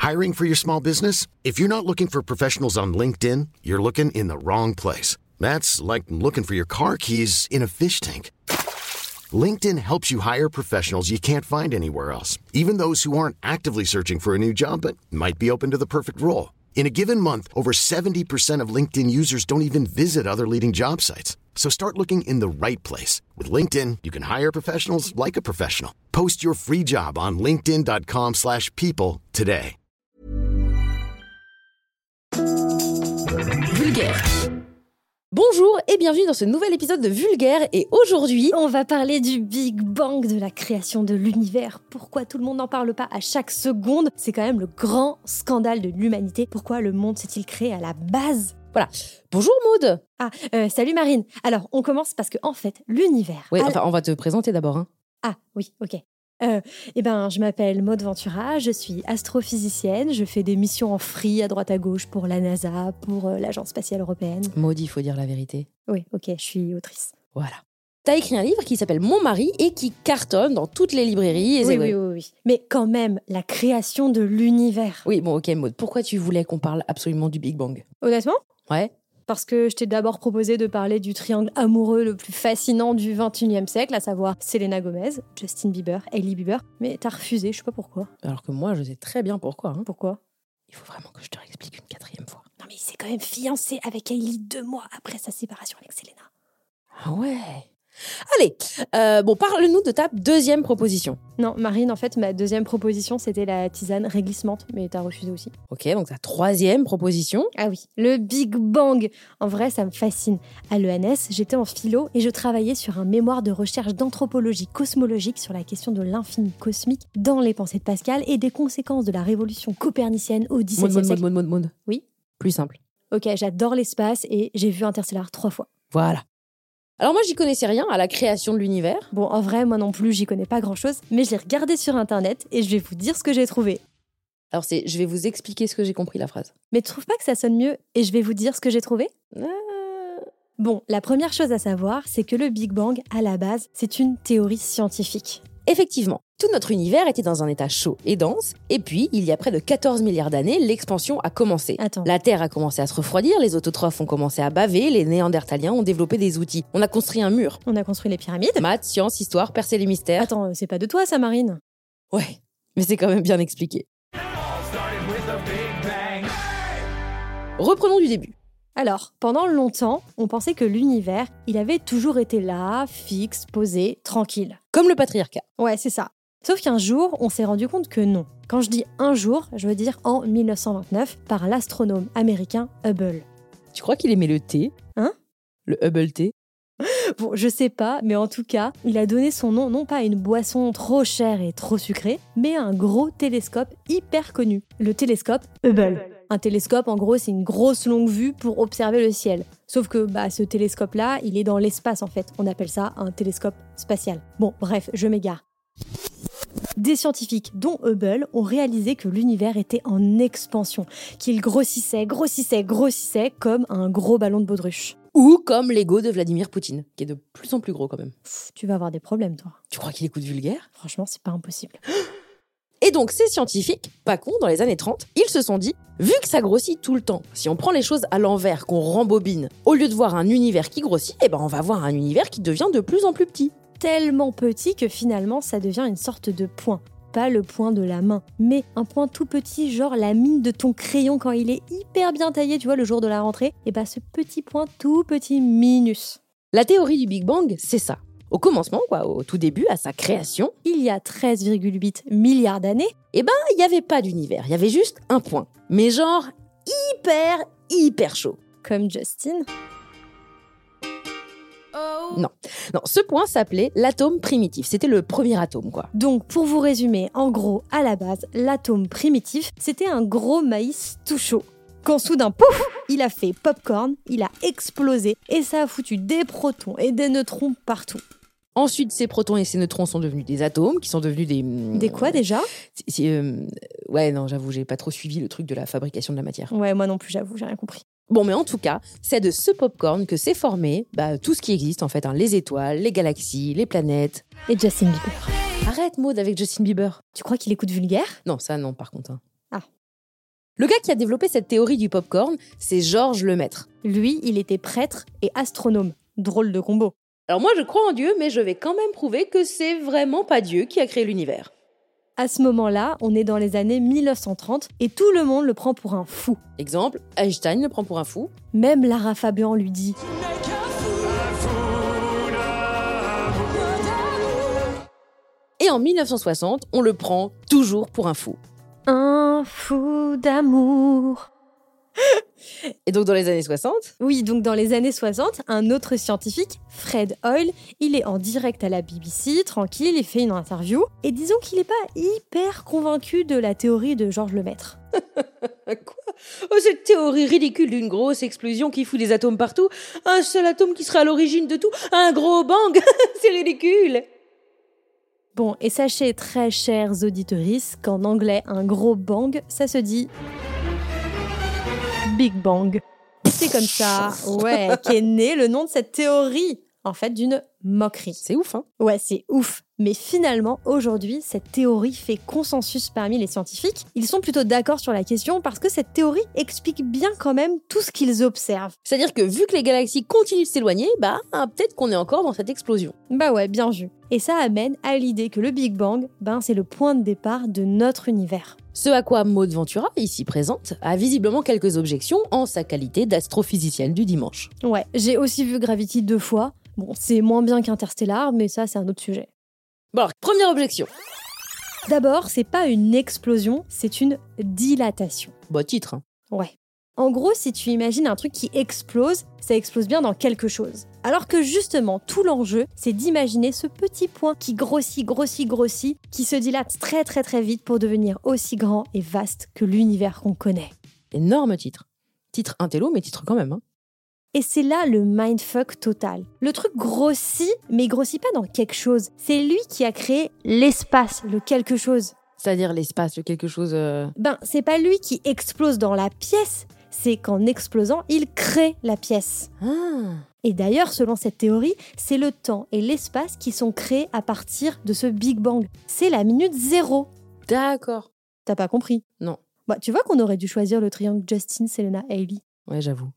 Hiring for your small business? If you're not looking for professionals on LinkedIn, you're looking in the wrong place. That's like looking for your car keys in a fish tank. LinkedIn helps you hire professionals you can't find anywhere else, even those who aren't actively searching for a new job but might be open to the perfect role. In a given month, over 70% of LinkedIn users don't even visit other leading job sites. So start looking in the right place. With LinkedIn, you can hire professionals like a professional. Post your free job on linkedin.com/people today. Vulgaire. Bonjour et bienvenue dans ce nouvel épisode de Vulgaire, et aujourd'hui on va parler du Big Bang, de la création de l'univers. Pourquoi tout le monde n'en parle pas à chaque seconde? C'est quand même le grand scandale de l'humanité. Pourquoi le monde s'est-il créé à la base? Voilà. Bonjour Maud. Salut Marine. Alors on commence parce que en fait l'univers... Oui, on va te présenter d'abord. Hein. Ah oui, ok. Je m'appelle Maud Ventura, je suis astrophysicienne, je fais des missions en free à droite à gauche pour la NASA, pour l'Agence spatiale européenne. Maud, il faut dire la vérité. Oui, ok, je suis autrice. Voilà. T'as écrit un livre qui s'appelle Mon mari et qui cartonne dans toutes les librairies. Et oui. Mais quand même, la création de l'univers. Oui, bon, ok Maud, pourquoi tu voulais qu'on parle absolument du Big Bang? Honnêtement ? Ouais. Parce que je t'ai d'abord proposé de parler du triangle amoureux le plus fascinant du XXIe siècle, à savoir Selena Gomez, Justin Bieber, Hailey Bieber, mais t'as refusé, je sais pas pourquoi. Alors que moi, je sais très bien pourquoi. Hein. Pourquoi? Il faut vraiment que je te réexplique une 4e fois. Non mais il s'est quand même fiancé avec Hailey 2 mois après sa séparation avec Selena. Ah ouais. Allez, parle-nous de ta 2e proposition. Non, Marine, en fait, ma 2e proposition, c'était la tisane réglissante, mais t'as refusé aussi. Ok, donc ta 3e proposition. Ah oui, le Big Bang. En vrai, ça me fascine. À l'ENS, j'étais en philo et je travaillais sur un mémoire de recherche d'anthropologie cosmologique sur la question de l'infini cosmique dans les pensées de Pascal et des conséquences de la révolution copernicienne au XVIIe siècle. Maud. Oui. Plus simple. Ok, j'adore l'espace et j'ai vu Interstellar 3 fois. Voilà. Alors moi, j'y connaissais rien à la création de l'univers. Bon, en vrai, moi non plus, j'y connais pas grand-chose, mais je l'ai regardé sur Internet et je vais vous dire ce que j'ai trouvé. Alors je vais vous expliquer ce que j'ai compris, la phrase. Mais tu trouves pas que ça sonne mieux et je vais vous dire ce que j'ai trouvé? Bon, la première chose à savoir, c'est que le Big Bang, à la base, c'est une théorie scientifique. Effectivement, tout notre univers était dans un état chaud et dense, et puis, il y a près de 14 milliards d'années, l'expansion a commencé. Attends. La Terre a commencé à se refroidir, les autotrophes ont commencé à baver, les néandertaliens ont développé des outils. On a construit un mur. On a construit les pyramides. Maths, sciences, histoire, percer les mystères. Attends, c'est pas de toi ça, Marine? Ouais, mais c'est quand même bien expliqué. Reprenons du début. Alors, pendant longtemps, on pensait que l'univers, il avait toujours été là, fixe, posé, tranquille. Comme le patriarcat. Ouais, c'est ça. Sauf qu'un jour, on s'est rendu compte que non. Quand je dis un jour, je veux dire en 1929, par l'astronome américain Hubble. Tu crois qu'il aimait le thé? Hein? Le Hubble thé? Bon, je sais pas, mais en tout cas, il a donné son nom non pas à une boisson trop chère et trop sucrée, mais à un gros télescope hyper connu, le télescope Hubble. Un télescope, en gros, c'est une grosse longue vue pour observer le ciel. Sauf que ce télescope-là, il est dans l'espace en fait. On appelle ça un télescope spatial. Bon, bref, je m'égare. Des scientifiques, dont Hubble, ont réalisé que l'univers était en expansion, qu'il grossissait comme un gros ballon de baudruche. Ou comme l'ego de Vladimir Poutine, qui est de plus en plus gros quand même. Tu vas avoir des problèmes, toi. Tu crois qu'il écoute Vulgaire? Franchement, c'est pas impossible. Et donc, ces scientifiques, pas cons, dans les années 30, ils se sont dit, vu que ça grossit tout le temps, si on prend les choses à l'envers, qu'on rembobine, au lieu de voir un univers qui grossit, on va voir un univers qui devient de plus en plus petit. Tellement petit que finalement, ça devient une sorte de point. Pas le point de la main, mais un point tout petit, genre la mine de ton crayon quand il est hyper bien taillé, tu vois, le jour de la rentrée. Et ce petit point tout petit minus. La théorie du Big Bang, c'est ça. Au commencement, au tout début, à sa création, il y a 13,8 milliards d'années, il n'y avait pas d'univers, il y avait juste un point. Mais genre hyper chaud. Comme Justin. Non, ce point s'appelait l'atome primitif. C'était le premier atome, quoi. Donc, pour vous résumer, en gros, à la base, l'atome primitif, c'était un gros maïs tout chaud. Quand soudain, pouf, il a fait popcorn, il a explosé et ça a foutu des protons et des neutrons partout. Ensuite, ces protons et ces neutrons sont devenus des atomes, qui sont devenus des... Des quoi déjà ? Ouais, non, j'avoue, j'ai pas trop suivi le truc de la fabrication de la matière. Ouais, moi non plus, j'avoue, j'ai rien compris. Bon, mais en tout cas, c'est de ce popcorn que s'est formé tout ce qui existe en fait, les étoiles, les galaxies, les planètes. Et Justin Bieber. Arrête, Maud, avec Justin Bieber. Tu crois qu'il écoute Vulgaire ? Non, ça non, par contre. Le gars qui a développé cette théorie du popcorn, c'est Georges Lemaître. Lui, il était prêtre et astronome. Drôle de combo. Alors moi, je crois en Dieu, mais je vais quand même prouver que c'est vraiment pas Dieu qui a créé l'univers. À ce moment-là, on est dans les années 1930 et tout le monde le prend pour un fou. Exemple, Einstein le prend pour un fou. Même Lara Fabian lui dit Et en 1960, on le prend toujours pour un fou. un fou d'amour. Et donc dans les années 60, Oui, donc dans les années 60, un autre scientifique, Fred Hoyle, il est en direct à la BBC, tranquille, il fait une interview, et disons qu'il n'est pas hyper convaincu de la théorie de Georges Lemaître. Quoi ? Oh, cette théorie ridicule d'une grosse explosion qui fout des atomes partout, un seul atome qui sera à l'origine de tout, un gros bang, c'est ridicule. Bon, et sachez, très chers auditeuristes, qu'en anglais, un gros bang, ça se dit Big Bang. C'est comme ça, ouais, qu'est né le nom de cette théorie, en fait, d'une moquerie. C'est ouf, hein ? Ouais, c'est ouf. Mais finalement, aujourd'hui, cette théorie fait consensus parmi les scientifiques. Ils sont plutôt d'accord sur la question parce que cette théorie explique bien quand même tout ce qu'ils observent. C'est-à-dire que vu que les galaxies continuent de s'éloigner, peut-être qu'on est encore dans cette explosion. Bah ouais, bien vu. Et ça amène à l'idée que le Big Bang, c'est le point de départ de notre univers. Ce à quoi Maud Ventura, ici présente, a visiblement quelques objections en sa qualité d'astrophysicienne du dimanche. Ouais, j'ai aussi vu Gravity 2 fois. Bon, c'est moins bien qu'Interstellar, mais ça, c'est un autre sujet. Bon alors, première objection. D'abord, c'est pas une explosion, c'est une dilatation. Bah titre, hein. Ouais. En gros, si tu imagines un truc qui explose, ça explose bien dans quelque chose. Alors que justement, tout l'enjeu, c'est d'imaginer ce petit point qui grossit, qui se dilate très très très vite pour devenir aussi grand et vaste que l'univers qu'on connaît. Énorme titre. Titre intello, mais titre quand même, hein. Et c'est là le mindfuck total. Le truc grossit, mais il grossit pas dans quelque chose. C'est lui qui a créé l'espace, le quelque chose. C'est-à-dire l'espace, le quelque chose... C'est pas lui qui explose dans la pièce, c'est qu'en explosant, il crée la pièce. Ah. Et d'ailleurs, selon cette théorie, c'est le temps et l'espace qui sont créés à partir de ce Big Bang. C'est la minute zéro. D'accord. T'as pas compris ? Non. Tu vois qu'on aurait dû choisir le triangle Justin, Selena, Hailey. Ouais, j'avoue.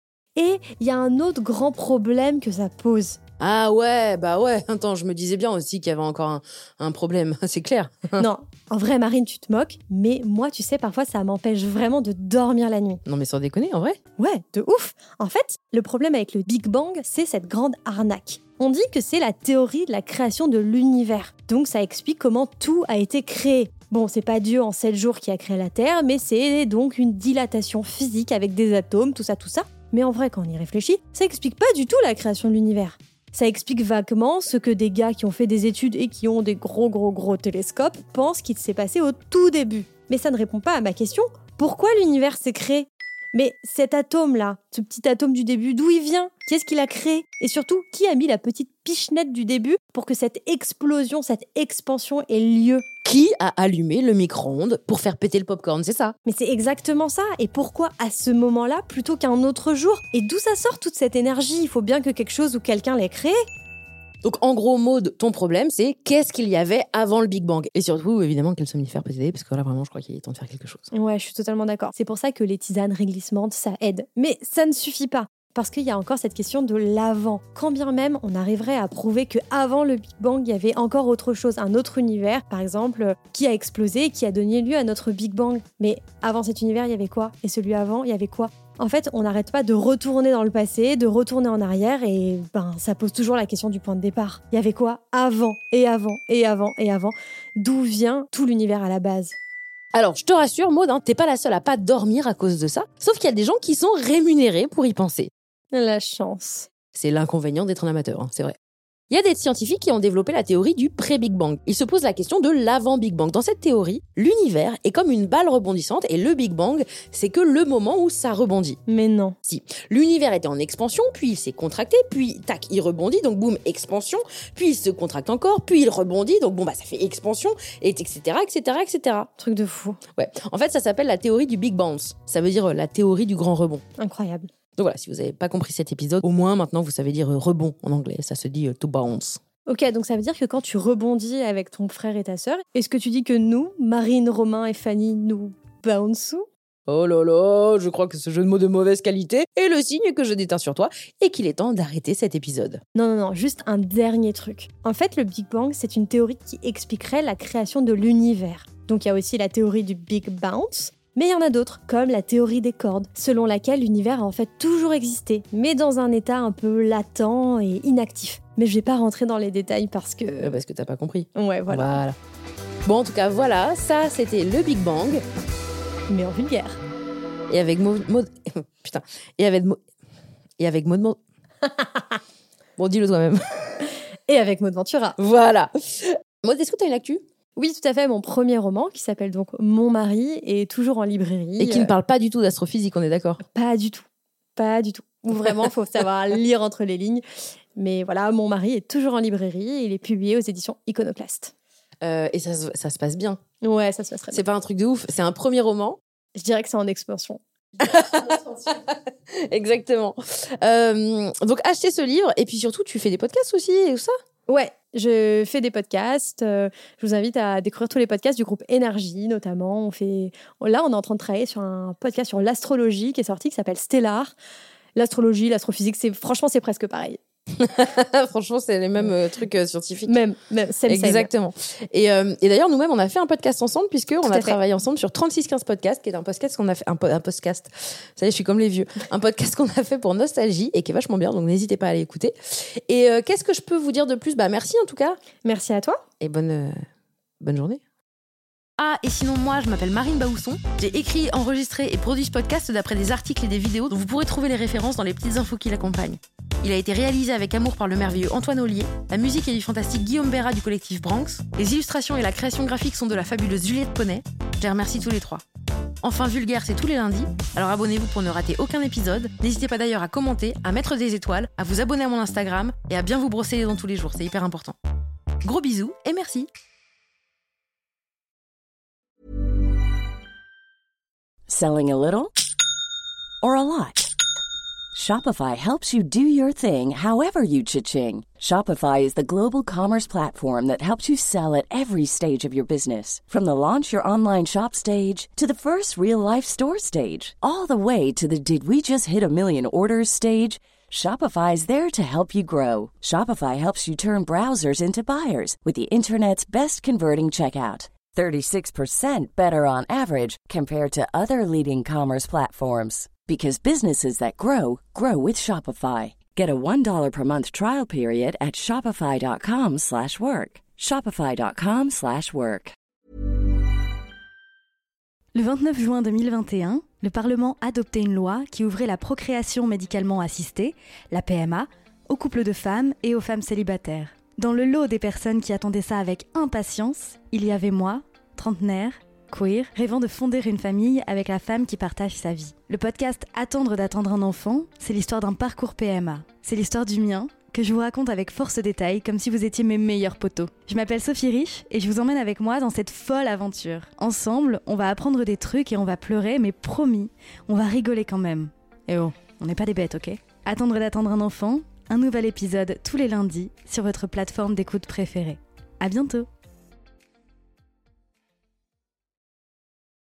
Et il y a un autre grand problème que ça pose. Ah ouais, attends, je me disais bien aussi qu'il y avait encore un problème, c'est clair. Non, en vrai, Marine, tu te moques, mais moi, tu sais, parfois, ça m'empêche vraiment de dormir la nuit. Non mais sans déconner, en vrai. Ouais, de ouf. En fait, le problème avec le Big Bang, c'est cette grande arnaque. On dit que c'est la théorie de la création de l'univers. Donc ça explique comment tout a été créé. Bon, c'est pas Dieu en 7 jours qui a créé la Terre, mais c'est donc une dilatation physique avec des atomes, tout ça. Mais en vrai, quand on y réfléchit, ça explique pas du tout la création de l'univers. Ça explique vaguement ce que des gars qui ont fait des études et qui ont des gros télescopes pensent qu'il s'est passé au tout début. Mais ça ne répond pas à ma question, pourquoi l'univers s'est créé ? Mais cet atome-là, ce petit atome du début, d'où il vient ? Qui est-ce qui l'a créé ? Et surtout, qui a mis la petite pichenette du début pour que cette explosion, cette expansion ait lieu ? Qui a allumé le micro-ondes pour faire péter le popcorn, c'est ça ? Mais c'est exactement ça. Et pourquoi à ce moment-là plutôt qu'un autre jour ? Et d'où ça sort toute cette énergie ? Il faut bien que quelque chose ou quelqu'un l'ait créé. Donc en gros, Maud, ton problème, c'est qu'est-ce qu'il y avait avant le Big Bang ? Et surtout, évidemment, quel somnifère précédé, parce que là, vraiment, je crois qu'il est temps de faire quelque chose. Ouais, je suis totalement d'accord. C'est pour ça que les tisanes réglissantes, ça aide. Mais ça ne suffit pas. Parce qu'il y a encore cette question de l'avant. Quand bien même on arriverait à prouver qu'avant le Big Bang, il y avait encore autre chose, un autre univers, par exemple, qui a explosé et qui a donné lieu à notre Big Bang. Mais avant cet univers, il y avait quoi ? Et celui avant, il y avait quoi ? En fait, on n'arrête pas de retourner dans le passé, de retourner en arrière et ça pose toujours la question du point de départ. Il y avait quoi avant ? D'où vient tout l'univers à la base ? Alors, je te rassure, Maud, t'es pas la seule à pas dormir à cause de ça. Sauf qu'il y a des gens qui sont rémunérés pour y penser. La chance. C'est l'inconvénient d'être un amateur, c'est vrai. Il y a des scientifiques qui ont développé la théorie du pré-Big Bang. Ils se posent la question de l'avant-Big Bang. Dans cette théorie, l'univers est comme une balle rebondissante et le Big Bang, c'est que le moment où ça rebondit. Mais non. Si. L'univers était en expansion, puis il s'est contracté, puis tac, il rebondit, donc boum, expansion, puis il se contracte encore, puis il rebondit, donc ça fait expansion, et etc. Truc de fou. Ouais. En fait, ça s'appelle la théorie du Big Bounce. Ça veut dire la théorie du grand rebond. Incroyable. Donc voilà, si vous n'avez pas compris cet épisode, au moins maintenant vous savez dire rebond en anglais, ça se dit to bounce. Ok, donc ça veut dire que quand tu rebondis avec ton frère et ta sœur, est-ce que tu dis que nous, Marine, Romain et Fanny, nous bounceons ? Oh là là, je crois que ce jeu de mots de mauvaise qualité est le signe que je déteins sur toi et qu'il est temps d'arrêter cet épisode. Non, juste un dernier truc. En fait, le Big Bang, c'est une théorie qui expliquerait la création de l'univers. Donc il y a aussi la théorie du Big Bounce, mais il y en a d'autres, comme la théorie des cordes, selon laquelle l'univers a en fait toujours existé, mais dans un état un peu latent et inactif. Mais je vais pas rentrer dans les détails parce que... Parce que t'as pas compris. Ouais, voilà. Bon, en tout cas, voilà, ça c'était le Big Bang. Mais en vulgaire. Et avec Putain. Et avec Maud... Bon, dis-le toi-même. Et avec Maud Ventura. Voilà. Maud, est-ce que t'as une actu ? Oui, tout à fait. Mon premier roman, qui s'appelle donc Mon mari, est toujours en librairie. Et qui ne parle pas du tout d'astrophysique, on est d'accord ? Pas du tout. Ou vraiment, il faut savoir lire entre les lignes. Mais voilà, Mon mari est toujours en librairie et il est publié aux éditions Iconoclast. Et ça se passe bien. Ouais, ça se passe très bien. C'est pas un truc de ouf, c'est un premier roman. Je dirais que c'est en expansion. Exactement. Donc achetez ce livre et puis surtout tu fais des podcasts aussi et tout ça ? Ouais, je fais des podcasts. Je vous invite à découvrir tous les podcasts du groupe Énergie, notamment. Là, on est en train de travailler sur un podcast sur l'astrologie qui est sorti, qui s'appelle Stellar. L'astrologie, l'astrophysique, franchement, c'est presque pareil. Franchement, c'est les mêmes trucs scientifiques. Même, exactement. Et d'ailleurs, nous-mêmes, on a fait un podcast ensemble puisqu'on a travaillé ensemble sur 3615 Podcast, qui est un podcast qu'on a fait, un podcast. Ça y est, je suis comme les vieux. Un podcast qu'on a fait pour Nostalgie et qui est vachement bien, donc n'hésitez pas à aller écouter. Et qu'est-ce que je peux vous dire de plus ? Merci en tout cas. Merci à toi. Et bonne journée. Ah, et sinon, moi, je m'appelle Marine Baousson. J'ai écrit, enregistré et produit ce podcast d'après des articles et des vidéos dont vous pourrez trouver les références dans les petites infos qui l'accompagnent. Il a été réalisé avec amour par le merveilleux Antoine Ollier. La musique est du fantastique Guillaume Béra du collectif Branx. Les illustrations et la création graphique sont de la fabuleuse Juliette Poney. Je les remercie tous les trois. Enfin, Vulgaire, c'est tous les lundis. Alors abonnez-vous pour ne rater aucun épisode. N'hésitez pas d'ailleurs à commenter, à mettre des étoiles, à vous abonner à mon Instagram et à bien vous brosser les dents tous les jours. C'est hyper important. Gros bisous et merci. Selling a little or a lot? Shopify helps you do your thing however you cha-ching. Shopify is the global commerce platform that helps you sell at every stage of your business. From the launch your online shop stage to the first real-life store stage, all the way to the did we just hit a million orders stage. Shopify is there to help you grow. Shopify helps you turn browsers into buyers with the internet's best converting checkout. 36% better on average compared to other leading commerce platforms. Because businesses that grow, grow with Shopify. Get a $1 per month trial period at shopify.com/work. Shopify.com/work. Le 29 juin 2021, le Parlement adoptait une loi qui ouvrait la procréation médicalement assistée, la PMA, aux couples de femmes et aux femmes célibataires. Dans le lot des personnes qui attendaient ça avec impatience, il y avait moi, trentenaire, queer, rêvant de fonder une famille avec la femme qui partage sa vie. Le podcast Attendre d'attendre un enfant, c'est l'histoire d'un parcours PMA. C'est l'histoire du mien, que je vous raconte avec force détail, comme si vous étiez mes meilleurs potos. Je m'appelle Sophie Rich et je vous emmène avec moi dans cette folle aventure. Ensemble, on va apprendre des trucs et on va pleurer, mais promis, on va rigoler quand même. Et oh, on n'est pas des bêtes, ok ? Attendre d'attendre un enfant, un nouvel épisode tous les lundis sur votre plateforme d'écoute préférée. À bientôt.